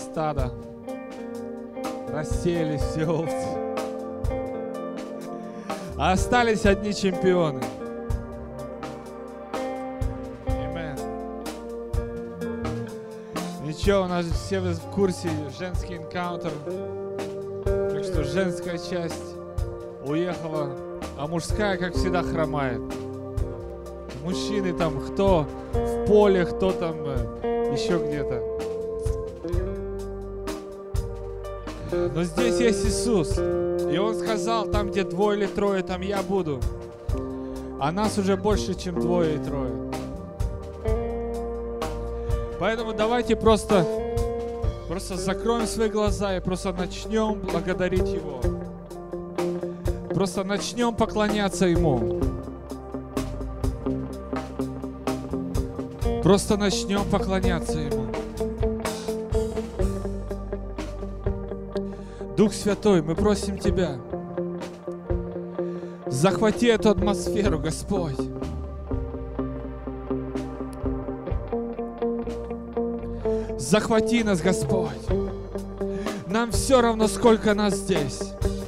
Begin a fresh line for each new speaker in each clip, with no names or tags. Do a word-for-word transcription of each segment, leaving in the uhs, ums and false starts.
стадо. Рассеялись все овцы. А остались одни чемпионы. Амен. Ничего, у нас все в курсе женский энкаунтер. Так что женская часть уехала, а мужская, как всегда, хромает. Мужчины там кто в поле, кто там еще где-то. Но здесь есть Иисус. И Он сказал, там, где двое или трое, там я буду. А нас уже больше, чем двое и трое. Поэтому давайте просто, просто закроем свои глаза и просто начнем благодарить Его. Просто начнем поклоняться Ему. Просто начнем поклоняться Ему. Дух Святой, мы просим Тебя, захвати эту атмосферу, Господь. Захвати нас, Господь. Нам все равно, сколько нас здесь.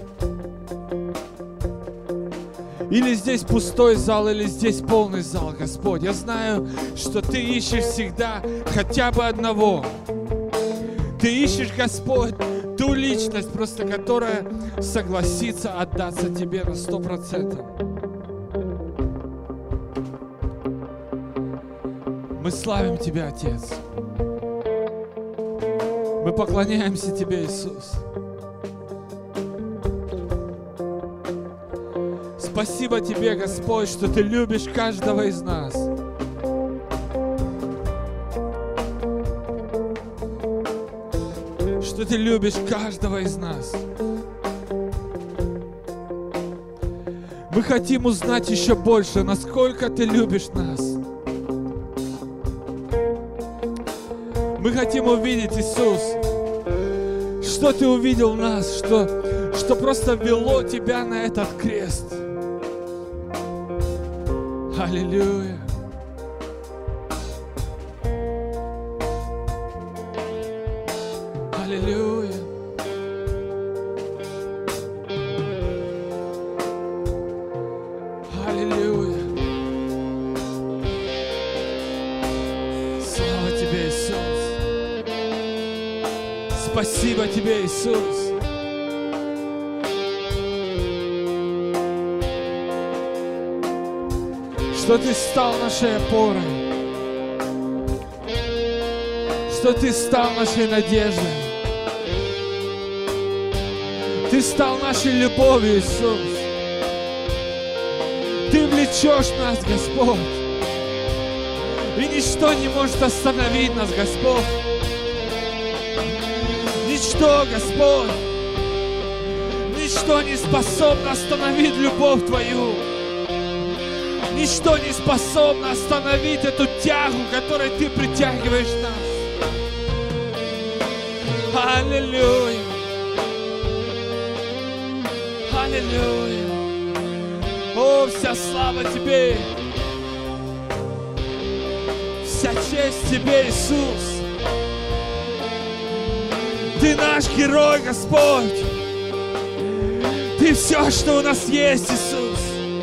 Или здесь пустой зал, или здесь полный зал, Господь. Я знаю, что Ты ищешь всегда хотя бы одного. Ты ищешь, Господь, ту личность, просто которая согласится отдаться Тебе на сто процентов. Мы славим Тебя, Отец. Мы поклоняемся Тебе, Иисус. Спасибо Тебе, Господь, что Ты любишь каждого из нас. Что Ты любишь каждого из нас. Мы хотим узнать еще больше, насколько Ты любишь нас. Мы хотим увидеть, Иисус, что Ты увидел в нас, что, что просто вело Тебя на этот крест. Аллилуйя. Аллилуйя. Аллилуйя. Слава Тебе, Иисус. Спасибо Тебе, Иисус. Что Ты стал нашей опорой, что Ты стал нашей надеждой, Ты стал нашей любовью, Иисус. Ты влечешь нас, Господь, и ничто не может остановить нас, Господь. Ничто, Господь, ничто не способно остановить любовь Твою. Ничто не способно остановить эту тягу, которой Ты притягиваешь нас. Аллилуйя. Аллилуйя. О, вся слава Тебе. Вся честь Тебе, Иисус. Ты наш герой, Господь. Ты все, что у нас есть, Иисус.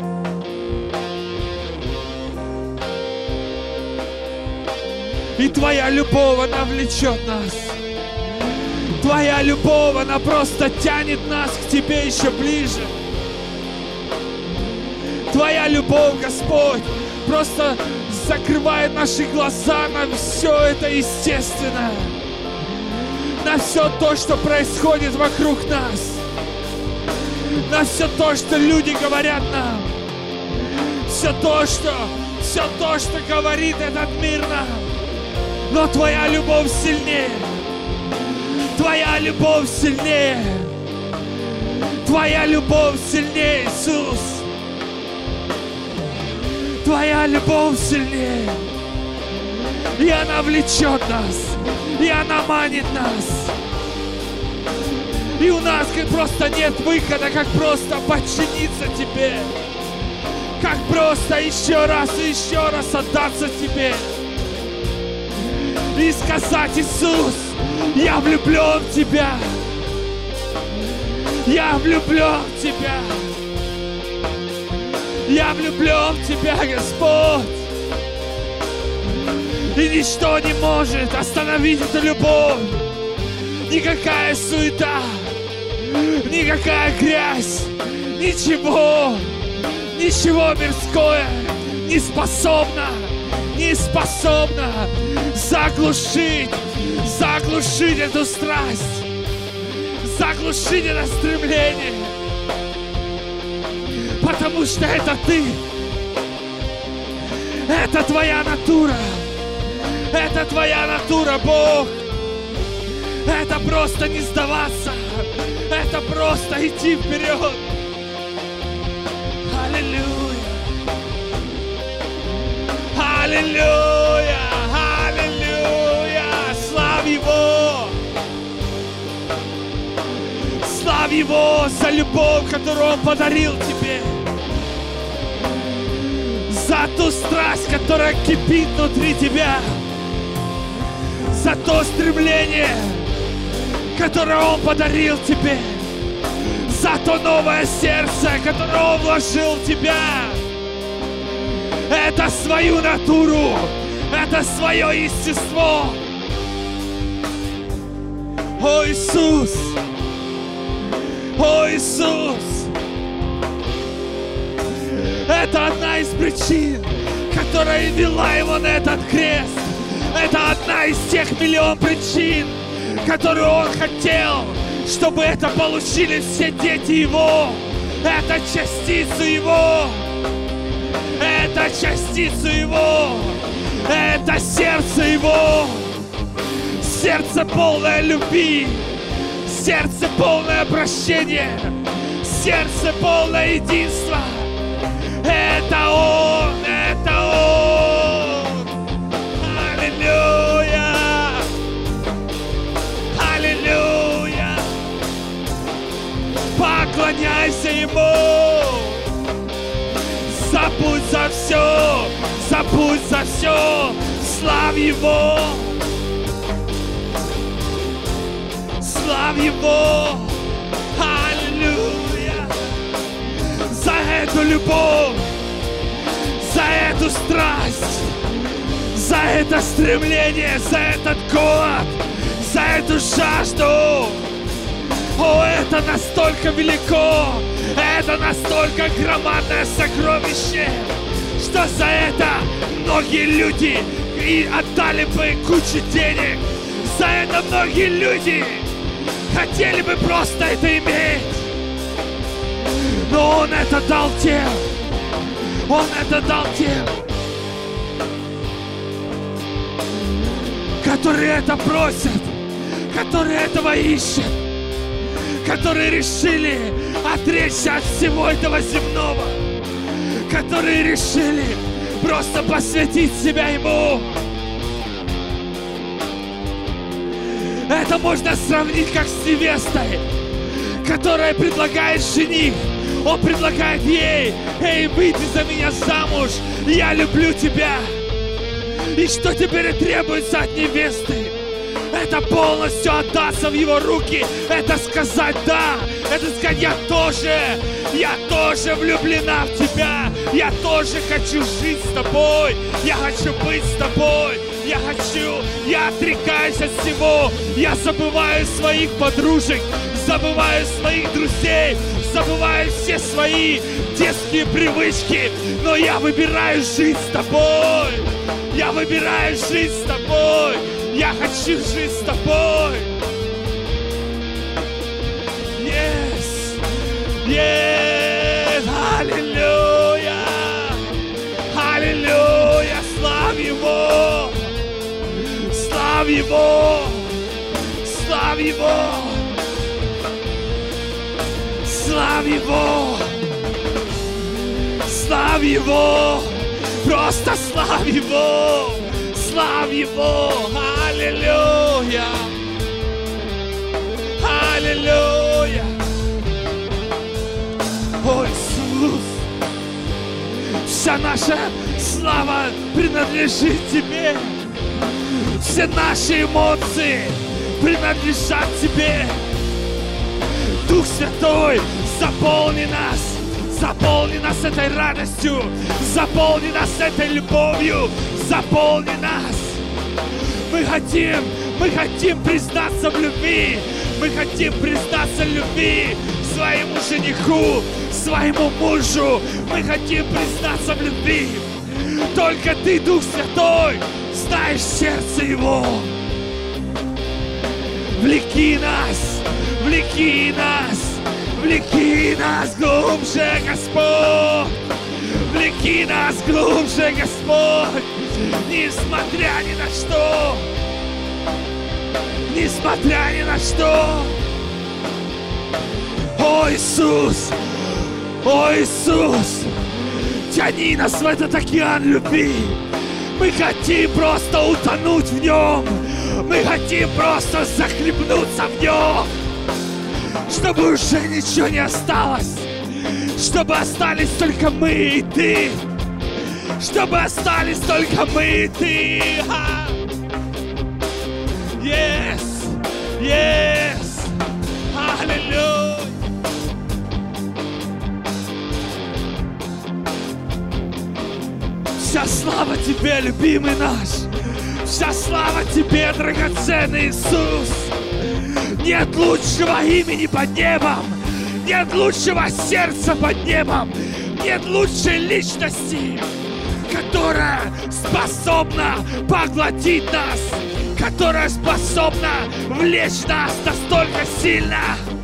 И Твоя любовь, она влечет нас. Твоя любовь, она просто тянет нас к Тебе еще ближе. Твоя любовь, Господь, просто закрывает наши глаза на все это естественное. На все то, что происходит вокруг нас. На все то, что люди говорят нам. Все то, что, все то, что говорит этот мир нам. Но Твоя любовь сильнее. Твоя любовь сильнее. Твоя любовь сильнее, Иисус. Твоя любовь сильнее. И она влечет нас. И она манит нас. И у нас просто нет выхода, как просто подчиниться Тебе. Как просто еще раз и еще раз отдаться Тебе. И сказать: Иисус, Я влюблен в Тебя. Я влюблен в Тебя. Я влюблен в Тебя, Господь. И ничто не может остановить эту любовь. Никакая суета, никакая грязь, ничего, ничего мирское не способно, не способно заглушить, заглушить эту страсть, заглушить это стремление. Потому что это Ты, это Твоя натура, это Твоя натура, Бог. Это просто не сдаваться, это просто идти вперед. Аллилуйя, аллилуйя, аллилуйя. Славь Его, славь Его за любовь, которую Он подарил тебе, за ту страсть, которая кипит внутри тебя, за то стремление, которое Он подарил тебе, за то новое сердце, которое Он вложил в тебя. Это свою натуру, это свое естество. О Иисус, о Иисус, это одна из причин, которая вела Его на этот крест. Это одна из тех миллион причин, которую Он хотел, чтобы это получили все дети Его. Это частицу Его. Это частицу Его. Это сердце Его. Сердце полное любви. Сердце полное прощения. Сердце полное единства. Это Он. Это Он. Аллилуйя. Аллилуйя! Поклоняйся Ему! Забудь за все! Забудь за все! Славь Его! Славь Его! Аллилуйя! За эту любовь! За эту страсть! За это стремление! За этот голод! За эту жажду. О, это настолько велико, это настолько громадное сокровище, что за это многие люди и отдали бы кучу денег. За это многие люди хотели бы просто это иметь. Но Он это дал тем, Он это дал тем, которые это просят, которые этого ищут, которые решили отречься от всего этого земного, которые решили просто посвятить себя Ему. Это можно сравнить как с невестой, которая предлагает жених. Он предлагает ей: эй, выйди за меня замуж, я люблю тебя. И что теперь и требуется от невесты? Это полностью отдаться в Его руки. Это сказать да. Это сказать: я тоже, я тоже влюблена в тебя. Я тоже хочу жить с тобой. Я хочу быть с тобой. Я хочу, я отрекаюсь от всего. Я забываю своих подружек, забываю своих друзей, забываю все свои детские привычки. Но я выбираю жить с тобой. Я выбираю жить с тобой. Я хочу жить с тобой. Yes, yes, аллилуйя, аллилуйя, славь Его, славь Его, славь Его, славь Его, славь Его, просто славь Его, славь Его, аллилуйя, аллилуйя. О, Иисус, вся наша слава принадлежит Тебе. Все наши эмоции, принадлежат Тебе. Дух Святой, заполни нас, заполни нас этой радостью, заполни нас этой любовью, заполни нас. Мы хотим, мы хотим признаться в любви, мы хотим признаться в любви своему жениху, своему мужу. Мы хотим признаться в любви. Только Ты, Дух Святой, знаешь сердце Его. Влеки нас, влеки нас, влеки нас глубже, Господь. Влеки нас глубже, Господь. Несмотря ни на что, несмотря ни на что. О, Иисус, о, Иисус, тяни нас в этот океан любви. Мы хотим просто утонуть в нем. Мы хотим просто захлебнуться в нем. Чтобы уже ничего не осталось. Чтобы остались только мы и Ты. Чтобы остались только мы и Ты. Yes, yes, аллилуйя. Вся слава Тебе, любимый наш. Вся слава Тебе, драгоценный Иисус. Нет лучшего имени под небом. Нет лучшего сердца под небом. Нет лучшей личности, которая способна поглотить нас, которая способна влечь нас настолько сильно,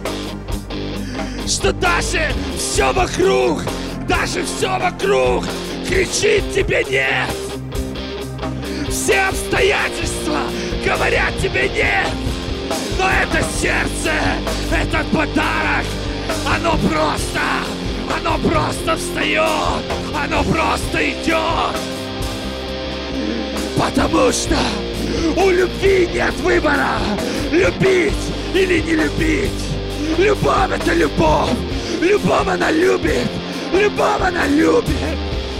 что даже все вокруг, даже все вокруг кричит Тебе нет. Все обстоятельства говорят Тебе нет. Но это сердце, этот подарок, оно просто, оно просто встает, оно просто идет. Потому что у любви нет выбора, любить или не любить. Любовь — это любовь, любовь она любит, любовь она любит.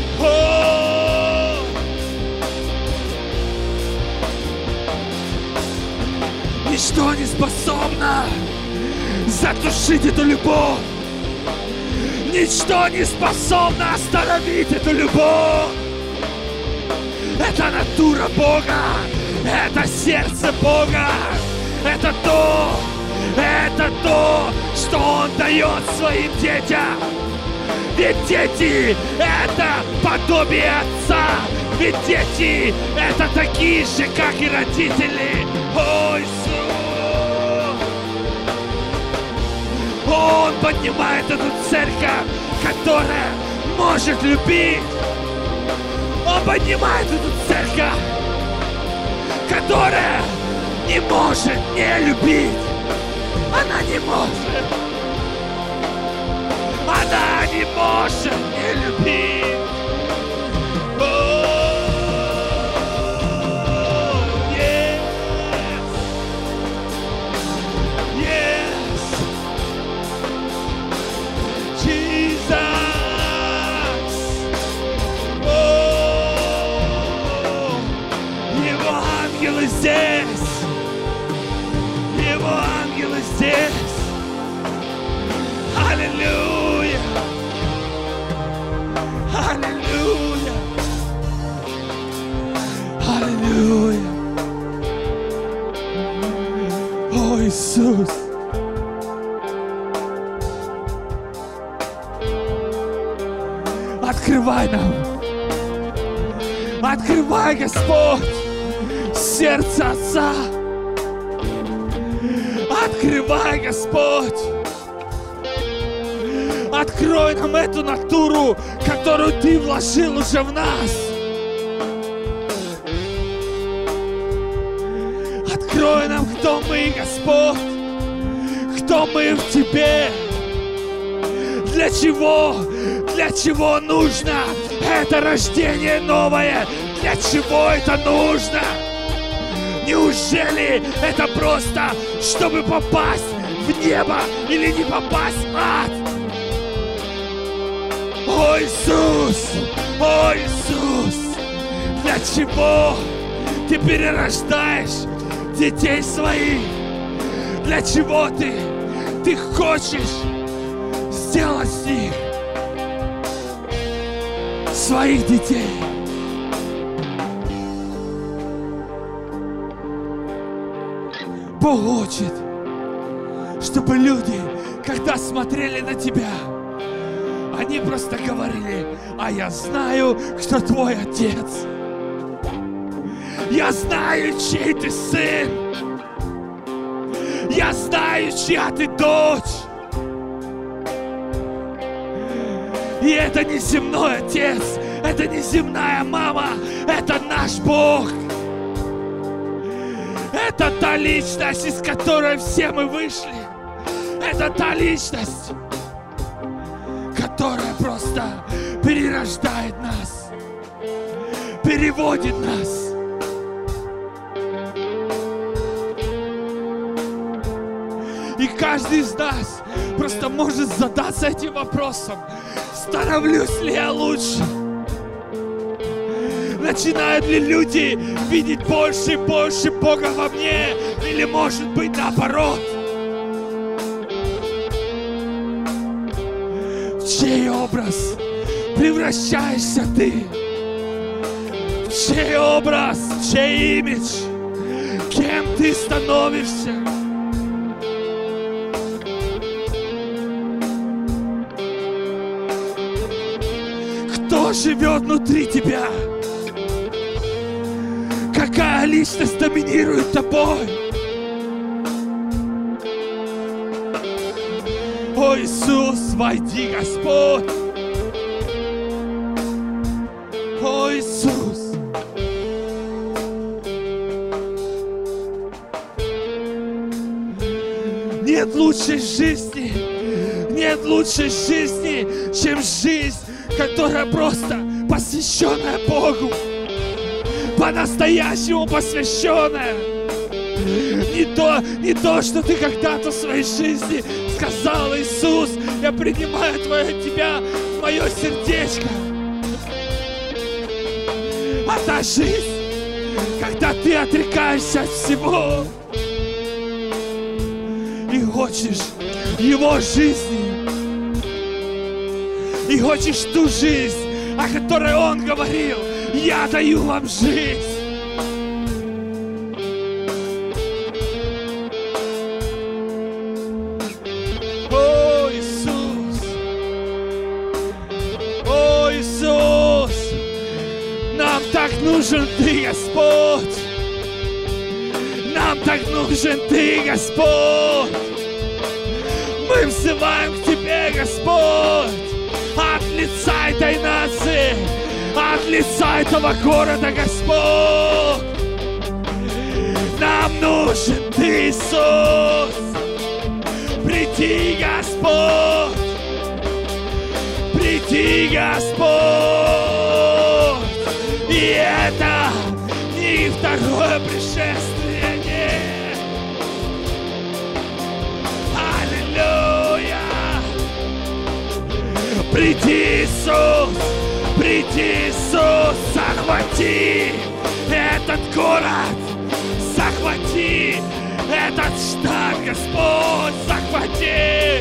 О! Ничто не способно затушить эту любовь. Ничто не способно остановить эту любовь. Это натура Бога, это сердце Бога, это то, это то, что Он дает своим детям. Ведь дети — это подобие Отца. Ведь дети — это такие же, как и родители. О, Иисус! Он поднимает эту церковь, которая может любить. Он поднимает эту церковь, которая не может не любить. Она не может. Она не может не любить. О, yes. Yes. Jesus. О, Его ангелы здесь. Его ангелы здесь. Аллилуйя! Аллилуйя! Аллилуйя! О, Иисус! Открывай нам! Открывай, Господь, сердце Отца! Открывай, Господь! Открой нам эту натуру, которую Ты вложил уже в нас. Открой нам, кто мы, Господь, кто мы в Тебе. Для чего, для чего нужно это рождение новое? Для чего это нужно? Неужели это просто, чтобы попасть в небо или не попасть в ад? О, Иисус! О, Иисус! Для чего Ты перерождаешь детей своих? для чего ты, ты хочешь сделать с них своих детей. Бог хочет, чтобы люди, когда смотрели на тебя, они просто говорили: а я знаю, кто твой отец. Я знаю, чей ты сын. Я знаю, чья ты дочь. И это не земной отец, это не земная мама, это наш Бог. Это та личность, из которой все мы вышли. Это та личность, которая просто перерождает нас, переводит нас. И каждый из нас просто может задаться этим вопросом: становлюсь ли я лучше? Начинают ли люди видеть больше и больше Бога во мне? Или может быть наоборот? В чей образ превращаешься ты? В чей образ, в чей имидж? Кем ты становишься? Кто живет внутри тебя? Какая личность доминирует тобой? О, Иисус, войди, Господь! О, Иисус! Нет лучшей жизни, нет лучшей жизни, чем жизнь, которая просто посвященная Богу. По-настоящему посвященная. Не то, не то, что ты когда-то в своей жизни сказал: Иисус, я принимаю твое, тебя в мое сердечко. А та жизнь, когда ты отрекаешься от всего и хочешь Его жизни, и хочешь ту жизнь, о которой Он говорил: я даю вам жизнь. О, Иисус! О, Иисус! Нам так нужен Ты, Господь! Нам так нужен Ты, Господь! Мы взываем к Тебе, Господь! От лица этой нации! От лица этого города, Господь! Нам нужен Ты, Иисус! Приди, Господь! Приди, Господь! И это не второе пришествие, нет! Аллилуйя! Приди, Иисус! Приди, Иисус, захвати этот город, захвати этот штат, Господь, захвати.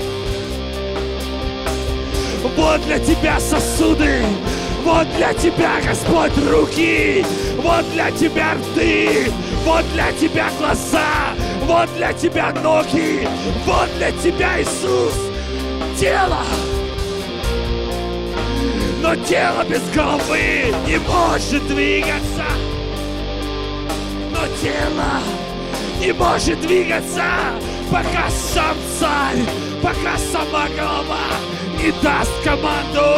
Вот для Тебя сосуды, вот для Тебя, Господь, руки, вот для Тебя рты, вот для Тебя глаза, вот для Тебя ноги, вот для Тебя, Иисус, тело. Но тело без головы не может двигаться. Но тело не может двигаться, пока сам царь, пока сама голова не даст команду.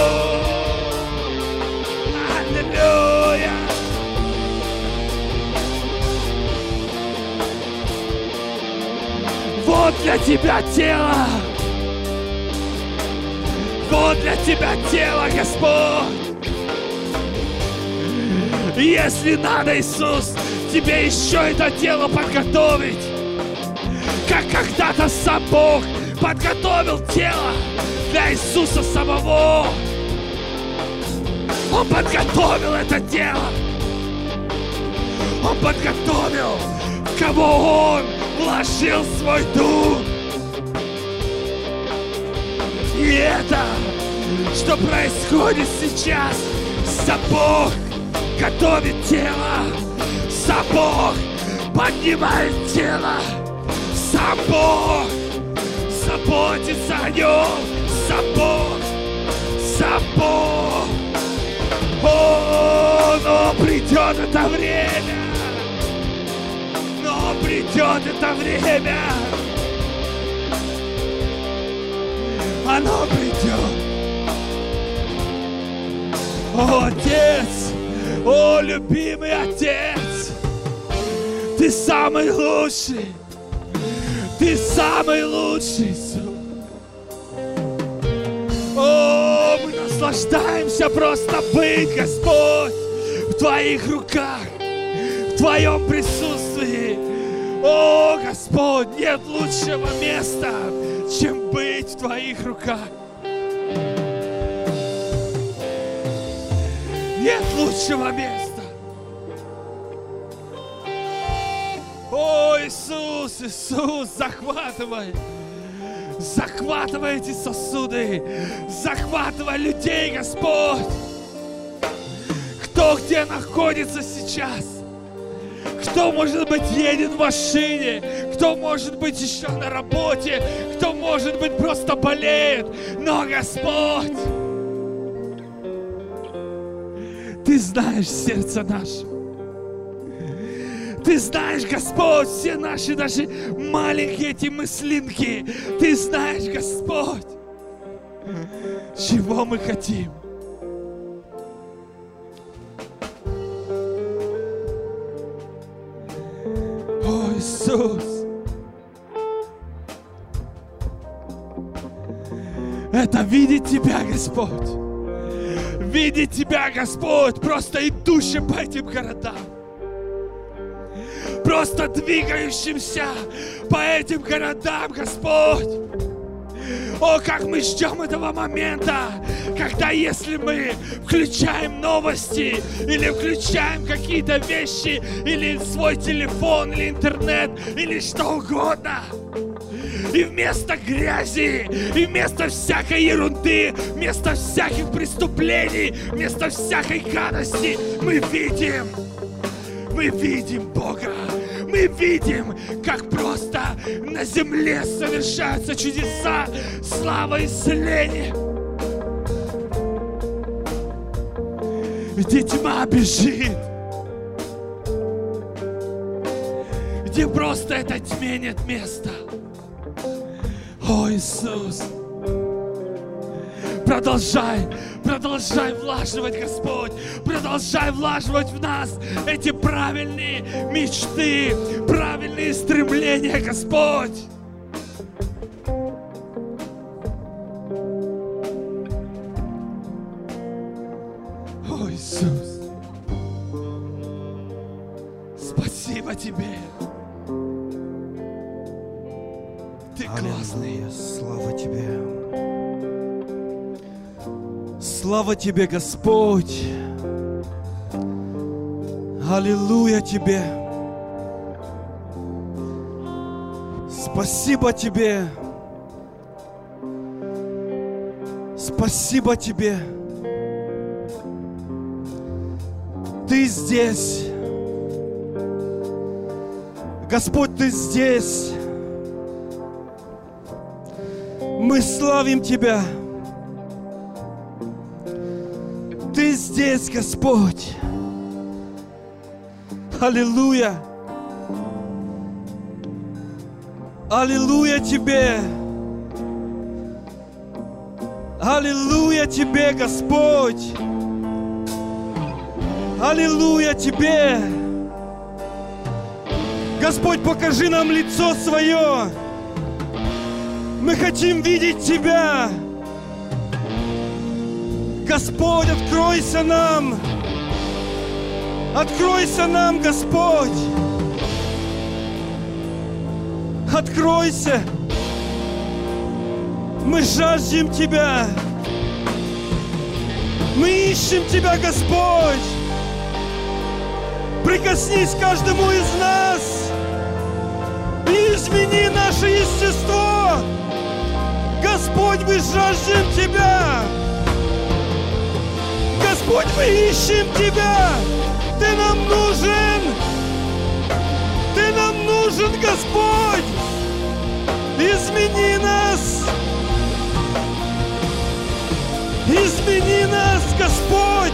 Аллилуйя! Вот для Тебя тело. Вот для Тебя тело, Господь. Если надо, Иисус, Тебе еще это тело подготовить, как когда-то сам Бог подготовил тело для Иисуса самого. Он подготовил это тело. Он подготовил в кого Он вложил свой дух. И это, что происходит сейчас, Бог готовит тело, сам Бог поднимает тело, сам Бог заботится о нем, сам Бог, сам Бог. О, но придет это время, но придет это время, оно придет. О, Отец, о, любимый Отец, Ты самый лучший, Ты самый лучший, Иисус. О, мы наслаждаемся просто быть, Господь, в Твоих руках, в Твоем присутствии. О, Господь, нет лучшего места, чем быть в Твоих руках. Нет лучшего места. О, Иисус, Иисус, захватывай. Захватывай эти сосуды. Захватывай людей, Господь. Кто где находится сейчас? Кто, может быть, едет в машине? Кто, может быть, еще на работе? Кто, может быть, просто болеет? Но, Господь, Ты знаешь сердце наше. Ты знаешь, Господь, все наши даже маленькие эти мыслинки. Ты знаешь, Господь, чего мы хотим. О, Иисус, это видеть Тебя, Господь. Видеть Тебя, Господь, просто идущим по этим городам. Просто двигающимся по этим городам, Господь. О, как мы ждем этого момента, когда если мы включаем новости, или включаем какие-то вещи, или свой телефон, или интернет, или что угодно, и вместо грязи, и вместо всякой ерунды, вместо всяких преступлений, вместо всякой гадости, мы видим, мы видим Бога. Мы видим, как просто на земле совершаются чудеса, слава и исцеление. Где тьма бежит, где просто этой тьме нет места. О, Иисус, продолжай, продолжай влаживать, Господь, продолжай влаживать в нас эти правильные мечты, правильные стремления, Господь. О, Иисус, спасибо Тебе. Ты классный.
Слава Тебе. Слава Тебе, Господь! Аллилуйя Тебе! Спасибо Тебе! Спасибо Тебе! Ты здесь! Господь, Ты здесь! Мы славим Тебя! Ты здесь, Господь! Аллилуйя! Аллилуйя Тебе! Аллилуйя Тебе, Господь! Аллилуйя Тебе! Господь, покажи нам лицо Свое! Мы хотим видеть Тебя! Господь, откройся нам! Откройся нам, Господь! Откройся! Мы жаждем Тебя! Мы ищем Тебя, Господь! Прикоснись к каждому из нас! и измени наше естество. Господь, мы жаждем Тебя. Господь, мы ищем Тебя. Ты нам нужен. Ты нам нужен, Господь. Измени нас. Измени нас, Господь.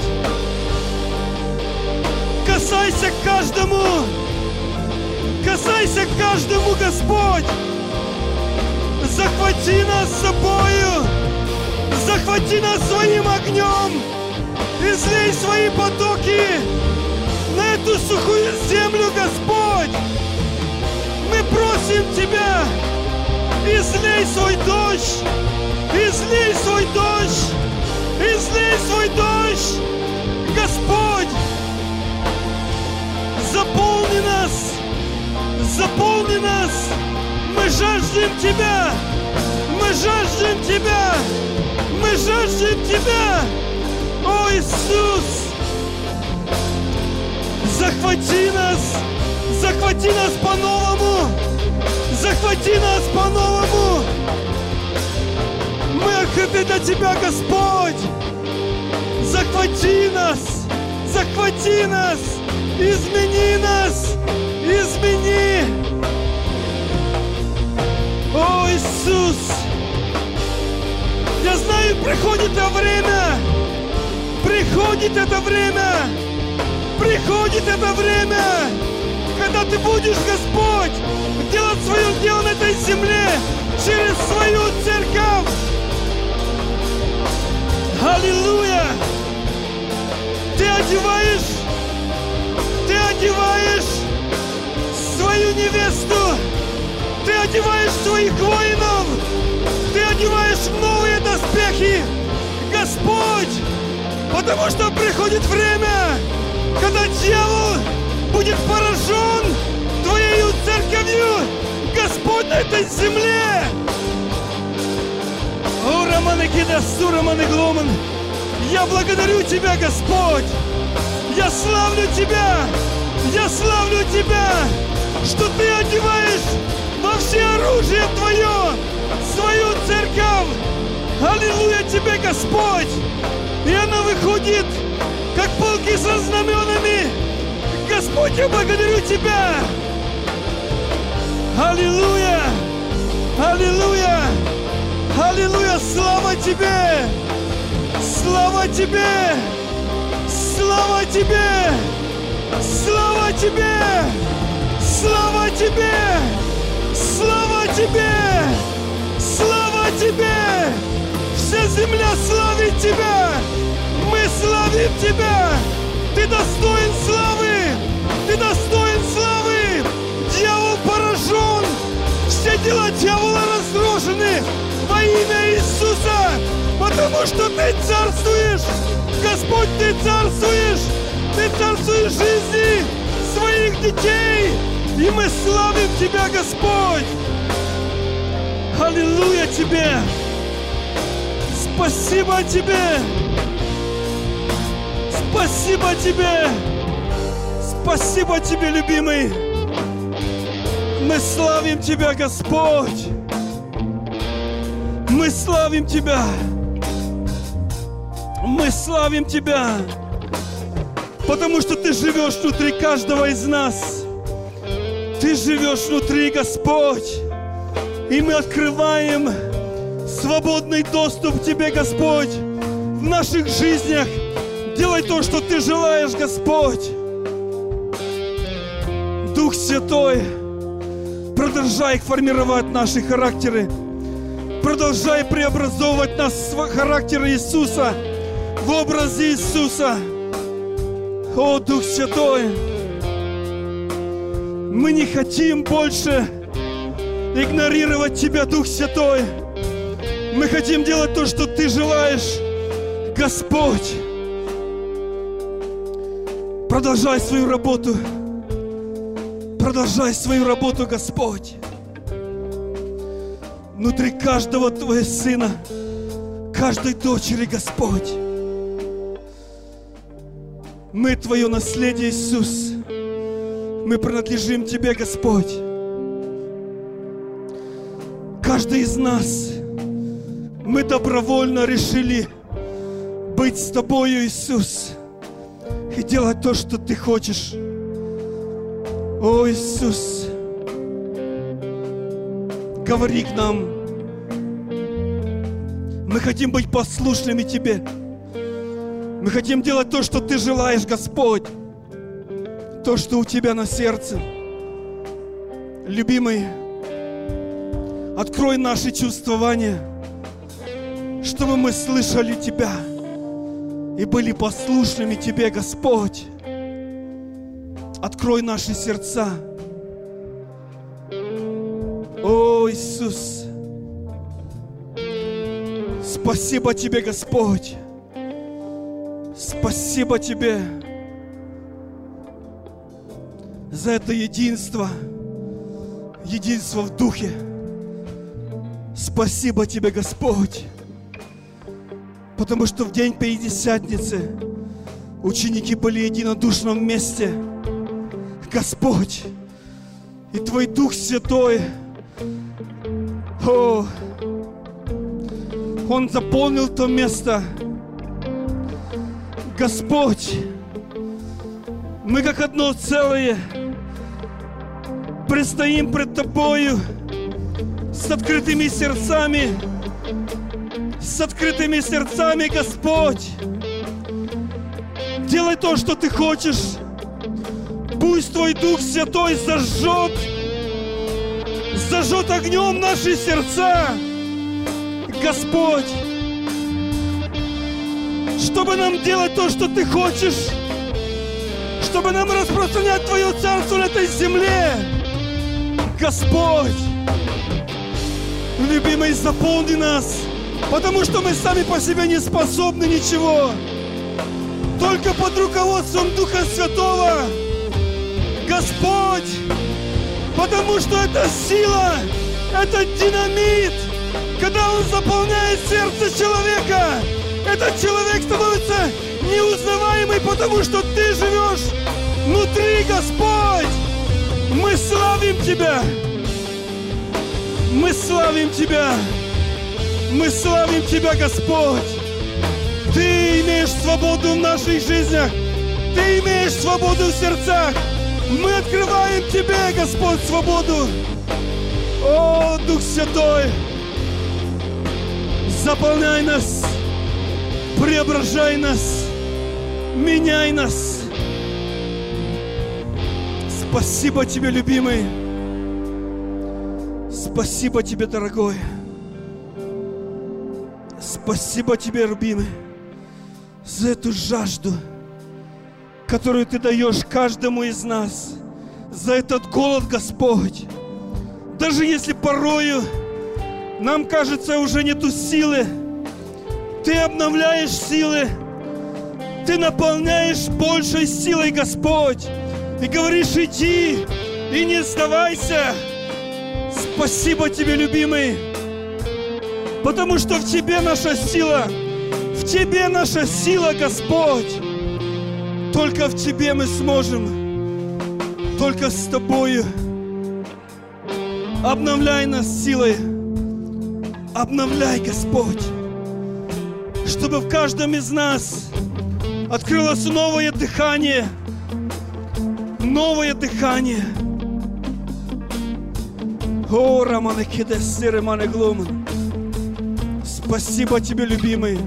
Касайся каждому. Касайся каждому, Господь. Захвати нас собою. Захвати нас своим огнем. Излей свои потоки на эту сухую землю, Господь. Мы просим Тебя, излей свой дождь, излей свой дождь, излей свой дождь, Господь. Заполни нас, заполни нас. Мы жаждем Тебя, мы жаждем Тебя, мы жаждем Тебя. О, Иисус, захвати нас, захвати нас по-новому, захвати нас по-новому. Мы открыты для Тебя, Господь. Захвати нас, захвати нас, измени нас, измени. О, Иисус, я знаю, приходит это время, приходит это время, приходит это время, когда Ты будешь, Господь, делать свое дело на этой земле через свою церковь. Аллилуйя! Ты одеваешь, Ты одеваешь свою невесту, Ты одеваешь своих воинов, Ты одеваешь новые доспехи, Господь, потому что приходит время, когда дьявол будет поражен Твоею церковью, Господь, на этой земле. О, Романы Кидасу, Романы Гломан, я благодарю Тебя, Господь, я славлю Тебя, я славлю Тебя, что Ты одеваешь во все оружие Твое свою церковь. Аллилуйя Тебе, Господь! И она выходит, как полки со знаменами. Господь, я благодарю Тебя! Аллилуйя! Аллилуйя! Аллилуйя! Слава Тебе! Слава Тебе! Слава Тебе! Слава Тебе! Слава Тебе! Слава Тебе! Слава Тебе! Вся земля славит Тебя! Мы славим Тебя! Ты достоин славы! Ты достоин славы! Дьявол поражен! Все дела дьявола разрушены во имя Иисуса! Потому что Ты царствуешь! Господь, Ты царствуешь! Ты царствуешь в жизни своих детей! И мы славим Тебя, Господь! Аллилуйя Тебе! Спасибо Тебе! Спасибо Тебе! Спасибо Тебе, любимый! Мы славим Тебя, Господь! Мы славим Тебя! Мы славим Тебя! Потому что Ты живешь внутри каждого из нас! Ты живешь внутри, Господь! И мы открываем свободный доступ к Тебе, Господь, в наших жизнях. Делай то, что Ты желаешь, Господь. Дух Святой, продолжай формировать наши характеры. Продолжай преобразовывать нас в характер Иисуса, в образе Иисуса. О, Дух Святой, мы не хотим больше игнорировать Тебя, Дух Святой. Мы хотим делать то, что Ты желаешь, Господь. Продолжай свою работу. Продолжай свою работу, Господь. Внутри каждого Твоего сына, каждой дочери, Господь. Мы Твое наследие, Иисус. Мы принадлежим Тебе, Господь. каждый из нас, мы добровольно решили быть с Тобою, Иисус, и делать то, что Ты хочешь. О, Иисус, говори к нам. Мы хотим быть послушными Тебе. Мы хотим делать то, что Ты желаешь, Господь. То, что у Тебя на сердце. Любимый, открой наши чувствования, чтобы мы слышали Тебя и были послушными Тебе, Господь. Открой наши сердца. О, Иисус, спасибо Тебе, Господь. Спасибо Тебе за это единство, единство в Духе. Спасибо Тебе, Господь, потому что в день Пятидесятницы ученики были единодушно вместе. Господь, и Твой Дух Святой, о, Он заполнил то место. Господь, мы как одно целое предстоим пред Тобою с открытыми сердцами, с открытыми сердцами, Господь. Делай то, что Ты хочешь. Пусть Твой Дух Святой зажжет, зажжет огнем наши сердца, Господь, чтобы нам делать то, что Ты хочешь, чтобы нам распространять Твое Царство на этой земле. Господь, любимый, заполни нас, потому что мы сами по себе не способны ничего. Только под руководством Духа Святого, Господь, потому что это сила, это динамит. Когда он заполняет сердце человека, этот человек становится неузнаваемый, потому что Ты живешь внутри, Господь. Мы славим Тебя. Мы славим Тебя. Мы славим Тебя, Господь. Ты имеешь свободу в наших жизнях. Ты имеешь свободу в сердцах. Мы открываем Тебе, Господь, свободу. О, Дух Святой, заполняй нас, преображай нас, меняй нас. Спасибо Тебе, любимый. Спасибо Тебе, дорогой. Спасибо Тебе, любимый, за эту жажду, которую Ты даешь каждому из нас, за этот голод, Господь. Даже если порою нам кажется, уже нету силы, Ты обновляешь силы, Ты наполняешь большей силой, Господь, и говоришь: иди и не сдавайся. Спасибо Тебе, любимый, потому что в Тебе наша сила, в Тебе наша сила, Господь. Только в Тебе мы сможем, только с Тобою. Обновляй нас силой, обновляй, Господь, чтобы в каждом из нас открылось новое дыхание, новое дыхание. О, Романы Кидесы, Романы Глуман. Спасибо Тебе, любимый.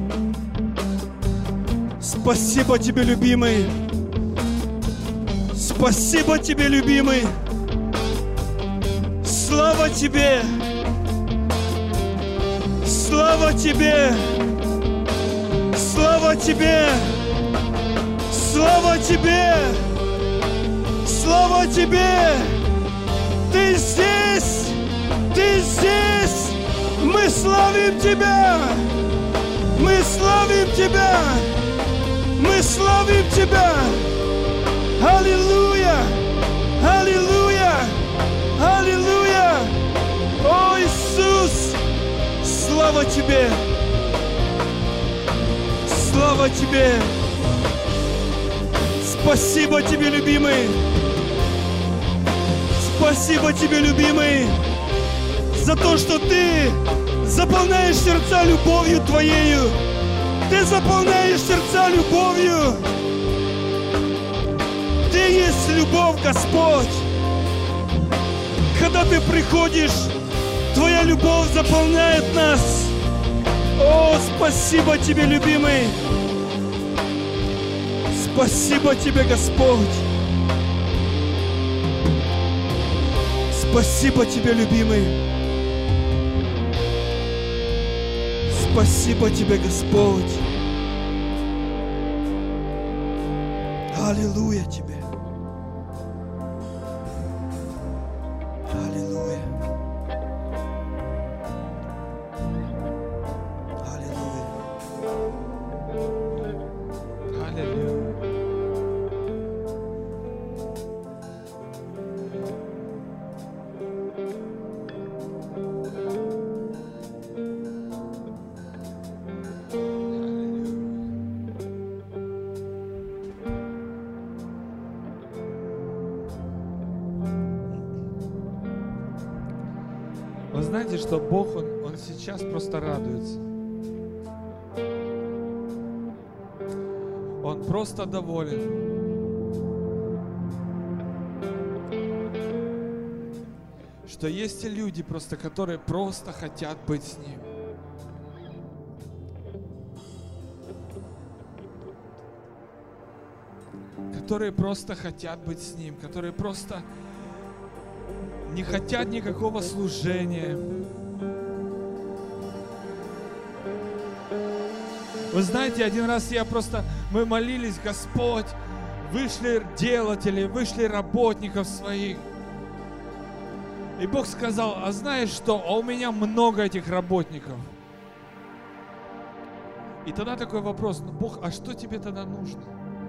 Спасибо Тебе, любимый. Спасибо Тебе, любимый. Слава Тебе. Слава Тебе. Слава Тебе. Слава Тебе. Слава Тебе. Ты здесь. Ты здесь. Мы славим Тебя. Мы славим Тебя. Мы славим Тебя. Аллилуйя. Аллилуйя. Аллилуйя. О, Иисус. Слава Тебе. Слава Тебе. Спасибо Тебе, любимый. Спасибо Тебе, любимый, за то, что Ты заполняешь сердца любовью Твоею. Ты заполняешь сердца любовью. Ты есть любовь, Господь. Когда Ты приходишь, Твоя любовь заполняет нас. О, спасибо Тебе, любимый. Спасибо Тебе, Господь. Спасибо Тебе, любимый. Спасибо Тебе, Господь. Аллилуйя Тебе. Аллилуйя. Аллилуйя.
Аллилуйя. Вы знаете, что Бог, Он, Он сейчас просто радуется. Он просто доволен. Что есть и люди просто, которые просто хотят быть с Ним. Которые просто хотят быть с Ним, которые просто не хотят никакого служения. Вы знаете, один раз я просто, мы молились, Господь, вышли делателей, вышли работников своих. И Бог сказал, а знаешь что, а у меня много этих работников. И тогда такой вопрос, ну Бог, а что тебе тогда нужно?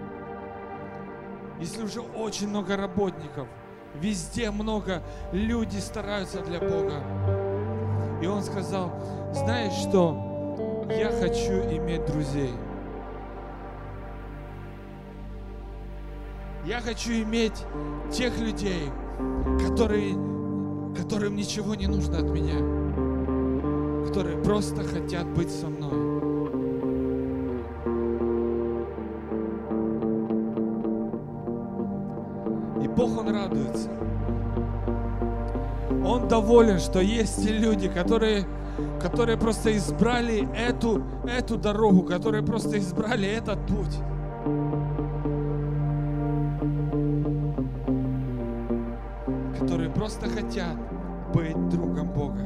Если уже очень много работников, везде много, люди стараются для Бога. И Он сказал, знаешь что, я хочу иметь друзей. Я хочу иметь тех людей, которые, которым ничего не нужно от меня, которые просто хотят быть со мной. И Бог, Он радуется. Он доволен, что есть те люди, которые, которые просто избрали эту, эту дорогу, которые просто избрали этот путь. Которые просто хотят быть другом Бога.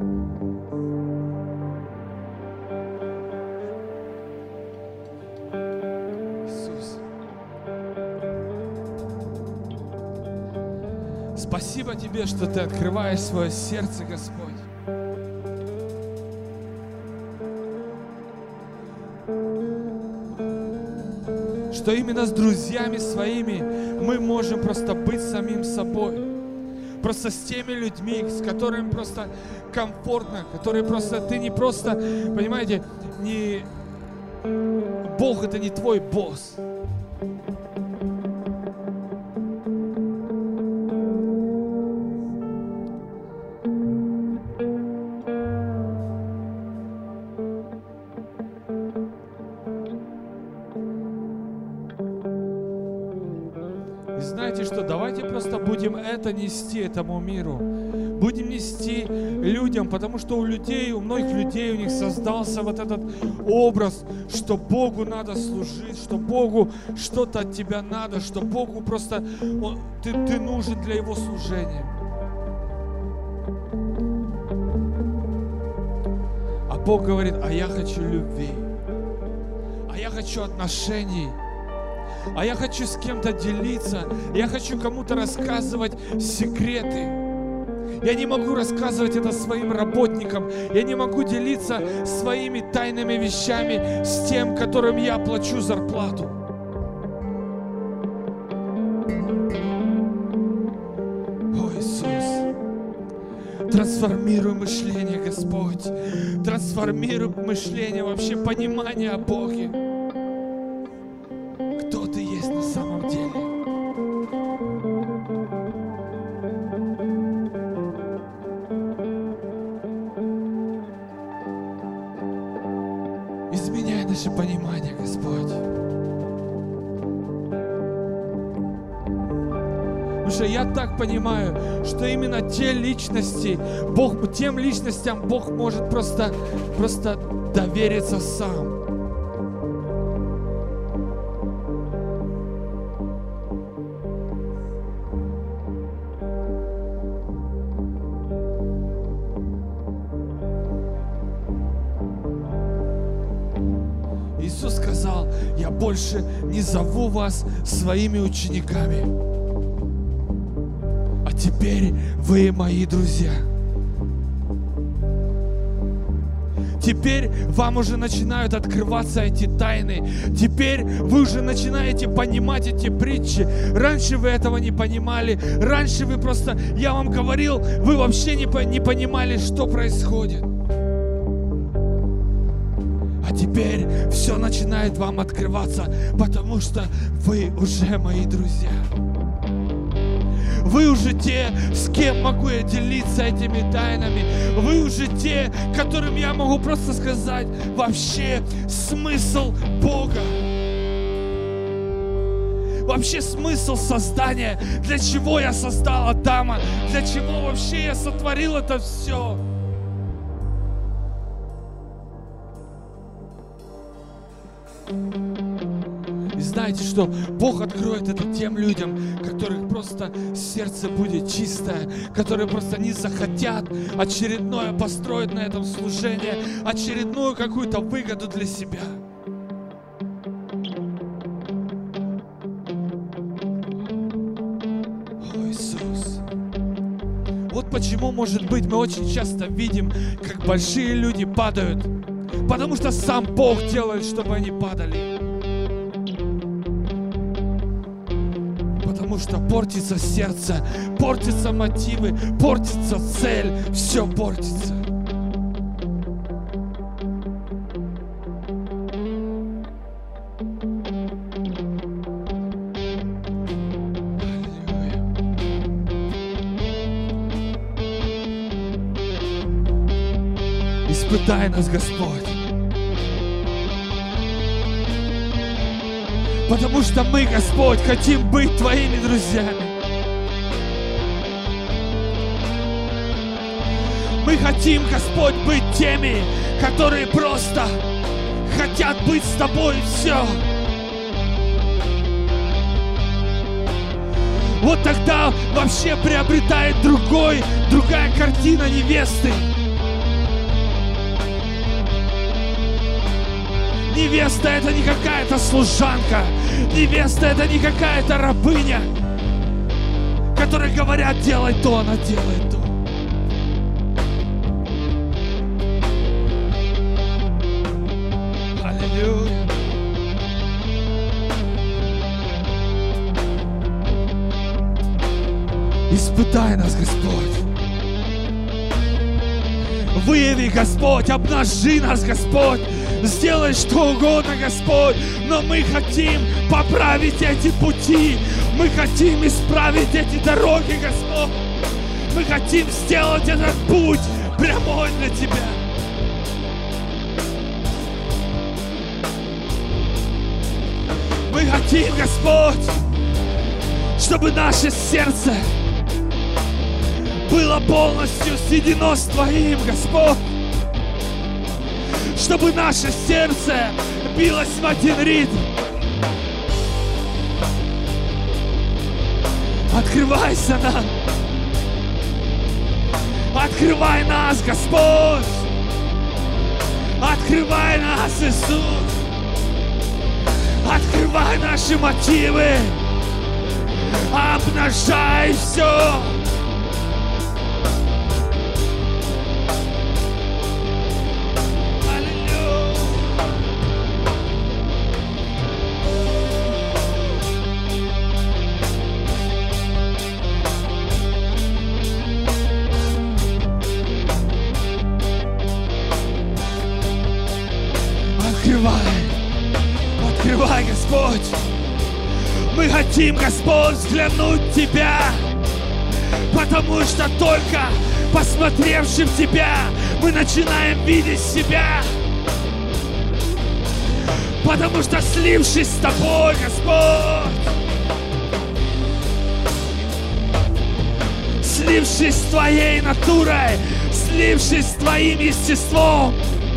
Иисус. Спасибо Тебе, что Ты открываешь свое сердце, Господь. Что именно с друзьями своими мы можем просто быть самим собой. Просто с теми людьми, с которыми просто комфортно, которые просто, ты не просто, понимаете, не Бог это не твой босс. Будем это нести этому миру. Будем нести людям, потому что у людей, у многих людей, у них создался вот этот образ, что Богу надо служить, что Богу что-то от тебя надо, что Богу просто он, ты, ты нужен для Его служения. А Бог говорит, а я хочу любви, а я хочу отношений. А я хочу с кем-то делиться. Я хочу кому-то рассказывать секреты. Я не могу рассказывать это своим работникам. Я не могу делиться своими тайными вещами с тем, которым я плачу зарплату. О, Иисус, трансформируй мышление, Господь. Трансформируй мышление, вообще понимание о Боге. На самом деле. Меняй наше понимание, Господь. Потому что я так понимаю, что именно те личности, Бог, тем личностям Бог может просто, просто довериться сам. Иисус сказал: я больше не зову вас своими учениками, а теперь вы мои друзья. Теперь вам уже начинают открываться эти тайны. Теперь вы уже начинаете понимать эти притчи. Раньше вы этого не понимали. Раньше вы просто, я вам говорил, вы вообще не, не понимали, что происходит. А теперь все начинает вам открываться, потому что вы уже мои друзья. Вы уже те, с кем могу я делиться этими тайнами. Вы уже те, которым я могу просто сказать вообще смысл Бога. Вообще смысл создания. Для чего я создал Адама? Для чего вообще я сотворил это все? И знаете что? Бог откроет это тем людям, которых просто сердце будет чистое, которые просто не захотят очередное построить на этом служение, очередную какую-то выгоду для себя. О, Иисус! Вот почему, может быть, мы очень часто видим, как большие люди падают, потому что сам Бог делает, чтобы они падали. Потому что портится сердце, портятся мотивы, портится цель, все портится. Аллилуйя. Испытай нас, Господь. Потому что мы, Господь, хотим быть Твоими друзьями. Мы хотим, Господь, быть теми, которые просто хотят быть с Тобой, и все. Вот тогда вообще приобретает другой, другая картина невесты. Невеста — это не какая-то служанка. Невеста — это не какая-то рабыня, которой говорят: делай то, она делает то. Аллилуйя. Испытай нас, Господь. Выяви, Господь, обнажи нас, Господь. Сделай что угодно, Господь, но мы хотим поправить эти пути. Мы хотим исправить эти дороги, Господь. Мы хотим сделать этот путь прямой для Тебя. Мы хотим, Господь, чтобы наше сердце было полностью соединено с Твоим, Господь. Чтобы наше сердце билось в один ритм. Открывайся нам. Открывай нас, Господь. Открывай нас, Иисус. Открывай наши мотивы. Обнажай все. Открывай, Господь. Мы хотим, Господь, взглянуть в Тебя, потому что только посмотревши в Тебя, мы начинаем видеть себя. Потому что, слившись с Тобой, Господь, слившись с Твоей натурой, слившись с Твоим естеством,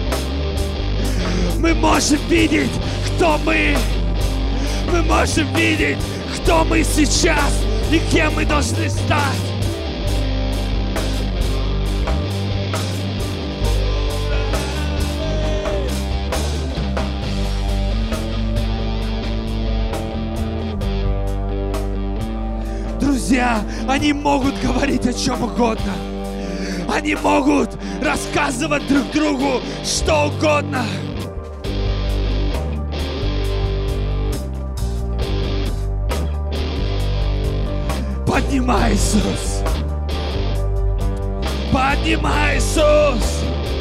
мы можем видеть, кто мы. Мы можем видеть, кто мы сейчас и кем мы должны стать. Друзья, они могут говорить о чем угодно. Они могут рассказывать друг другу что угодно. Поднимай, Иисус! Поднимай, Иисус!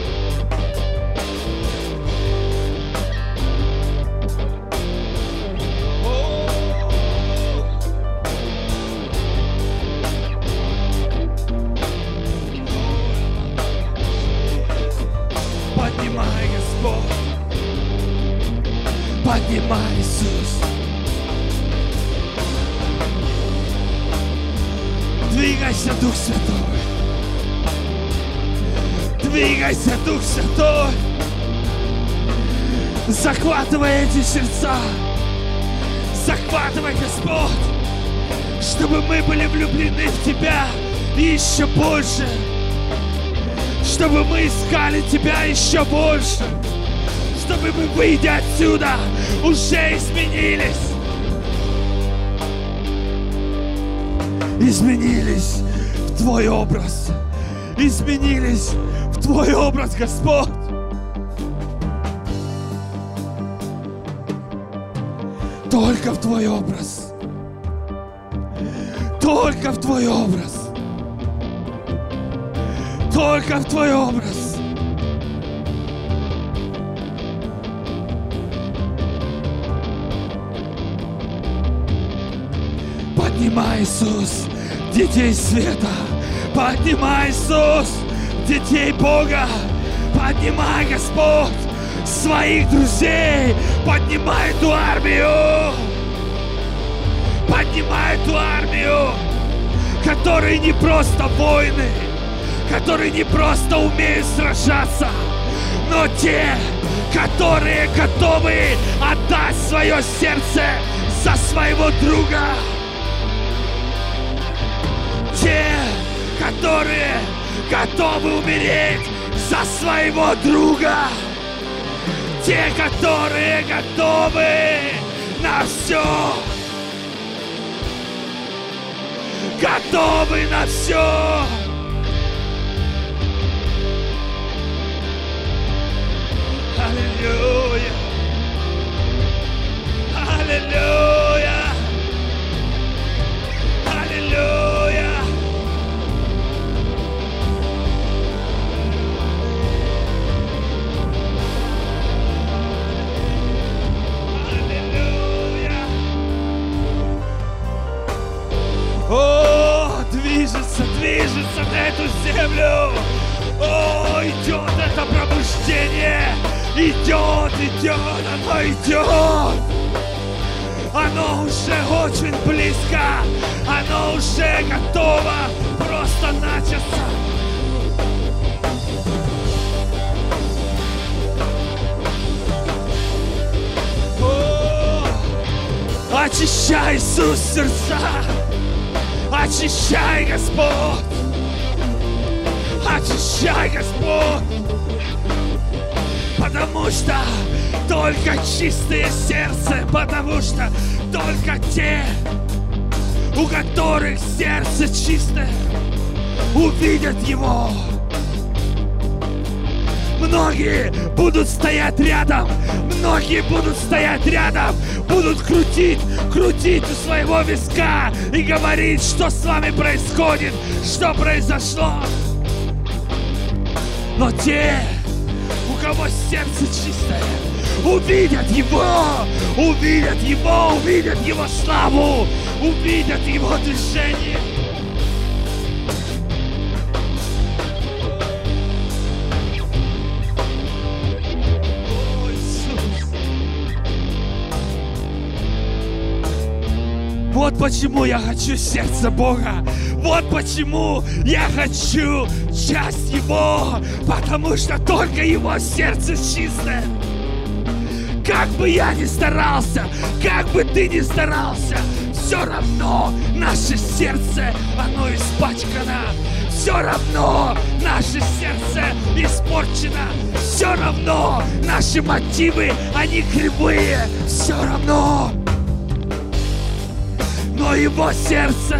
Поднимай, Господь! Поднимай, Иисус! Двигайся, Дух Святой! Двигайся, Дух Святой! Захватывай эти сердца! Захватывай, Господь! Чтобы мы были влюблены в Тебя еще больше! Чтобы мы искали Тебя еще больше! Чтобы мы, выйдя отсюда, уже изменились! Изменились в Твой образ. Изменились в Твой образ, Господь. Только в Твой образ. Только в Твой образ. Только в Твой образ. Поднимай, Иисус, детей света. Поднимай, Иисус, детей Бога. Поднимай, Господь, своих друзей. Поднимай эту армию. Поднимай эту армию, которые не просто воины, которые не просто умеют сражаться, но те, которые готовы отдать свое сердце за своего друга. Те, которые готовы умереть за своего друга. Те, которые готовы на все. Готовы на все. Аллилуйя. Аллилуйя. Аллилуйя. Аллилуйя. О, движется, движется на эту землю. О, идет это пробуждение. Идет, идет, оно идет. Оно уже очень близко. Оно уже готово просто начаться. О, очищай, Иисус, сердца. Очищай, Господь. Очищай, Господь. Потому что только чистое сердце, потому что только те, у которых сердце чистое, увидят Его. Многие будут стоять рядом, многие будут стоять рядом, будут крутить, крутить у своего виска и говорить, что с вами происходит, что произошло. Но те, у кого сердце чистое, увидят Его, увидят Его, увидят Его славу, увидят Его движение. О, Иисус. Вот почему я хочу сердце Бога. Вот почему я хочу часть Его. Потому что только Его сердце чистое. Как бы я ни старался, как бы ты ни старался, все равно наше сердце, оно испачкано. Все равно наше сердце испорчено. Все равно наши мотивы, они кривые. Все равно. Но Его сердце,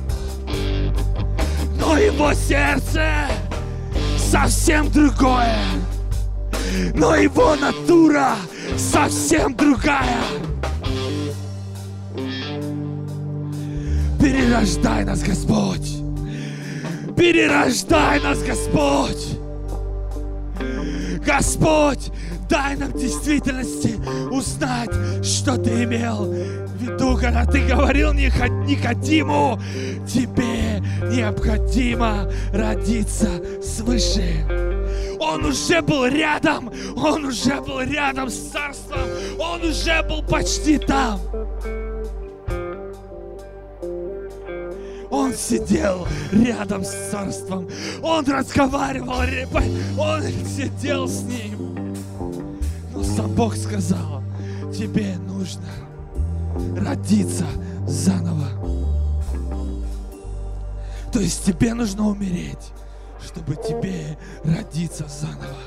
но Его сердце совсем другое. Но Его натура совсем другая. Перерождай нас, Господь. Перерождай нас, Господь. Господь, дай нам в действительности узнать, что Ты имел в виду, когда Ты говорил Никодиму: тебе необходимо родиться свыше. Он уже был рядом, он уже был рядом с царством, он уже был почти там. Он сидел рядом с царством, он разговаривал, он сидел с ним. Но сам Бог сказал: тебе нужно родиться заново. То есть тебе нужно умереть, чтобы тебе родиться заново.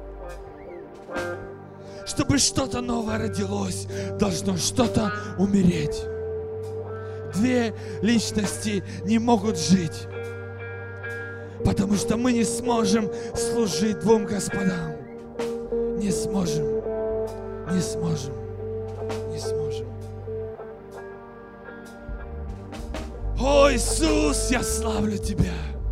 Чтобы что-то новое родилось, должно что-то умереть. Две личности не могут жить, потому что мы не сможем служить двум господам. Не сможем, не сможем, не сможем. О, Иисус, я славлю Тебя.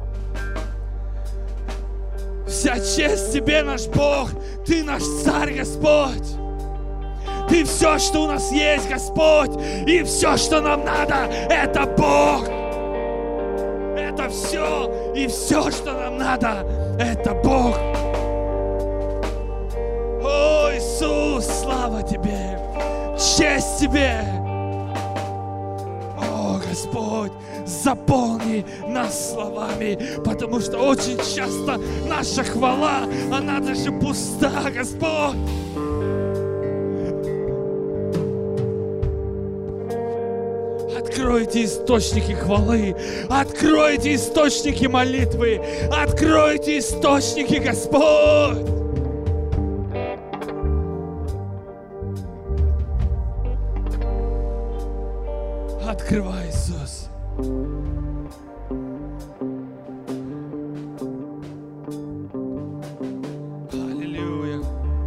Вся честь Тебе, наш Бог. Ты наш Царь, Господь. Ты все, что у нас есть, Господь. И все, что нам надо, это Бог. Это все. И все, что нам надо, это Бог. О, Иисус, слава Тебе. Честь Тебе. О, Господь, заполни нас словами, потому что очень часто наша хвала, она даже пуста, Господь. Откройте источники хвалы, откройте источники молитвы, откройте источники, Господь. Открывай, Иисус. Аллилуйя.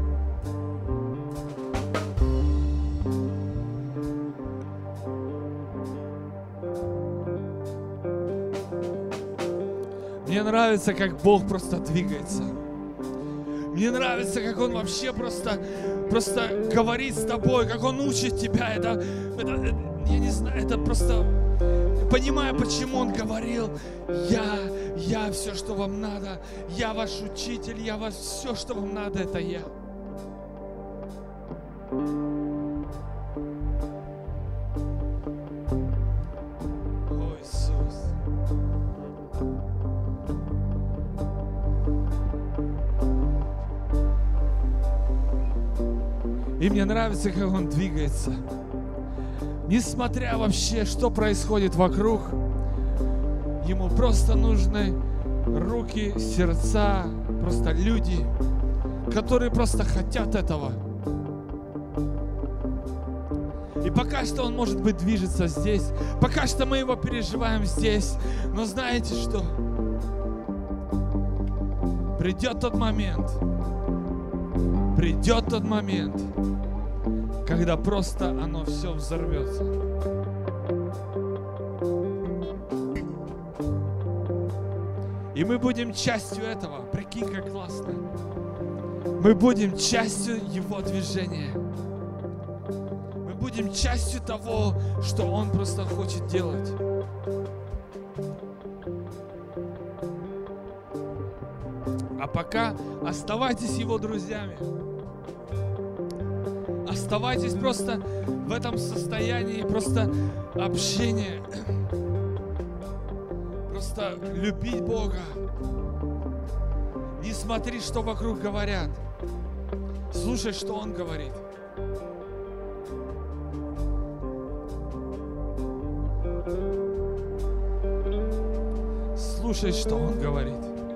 Мне нравится, как Бог просто двигается. Мне нравится, как Он вообще просто, просто говорит с тобой, как Он учит тебя. Это, это, я не знаю, это просто... Понимаю, почему Он говорил: я, я все, что вам надо. Я ваш учитель, я вас все, что вам надо, это я. О, Иисус. И мне нравится, как Он двигается. Несмотря вообще, что происходит вокруг, Ему просто нужны руки, сердца, просто люди, которые просто хотят этого. И пока что Он, может быть, движется здесь, пока что мы Его переживаем здесь, но знаете что? Придет тот момент, придет тот момент, когда просто оно все взорвется. И мы будем частью этого. Прикинь, как классно. Мы будем частью Его движения. Мы будем частью того, что Он просто хочет делать. А пока оставайтесь Его друзьями. Оставайтесь просто в этом состоянии, просто общения. Просто любить Бога. Не смотри, что вокруг говорят. Слушай, что Он говорит. Слушай, что Он говорит.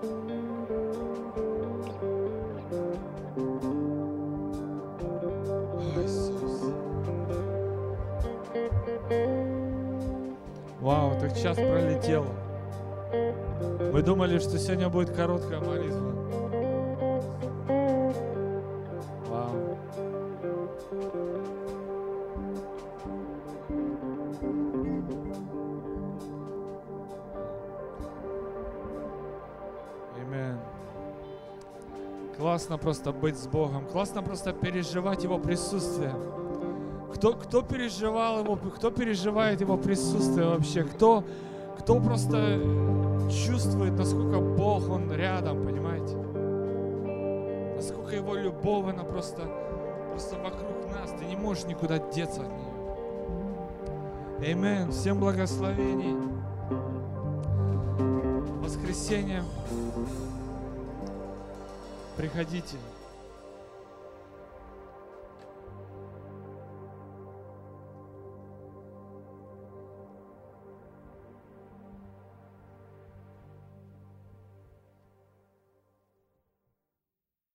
О, Иисус. Вау, так час пролетел. Мы думали, что сегодня будет короткая молитва. Вау. Аминь. Классно просто быть с Богом. Классно просто переживать Его присутствие. Кто, кто переживал Его, кто переживает Его присутствие вообще? Кто, кто просто чувствует, насколько Бог, Он рядом, понимаете? Насколько Его любовь, она просто, просто вокруг нас. Ты не можешь никуда деться от нее. Аминь. Всем благословений. В воскресенье приходите.